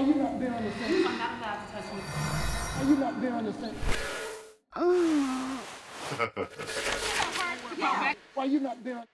you not being on the same? I'm not allowed to touch you. Why you not being on the same? Why you not being on?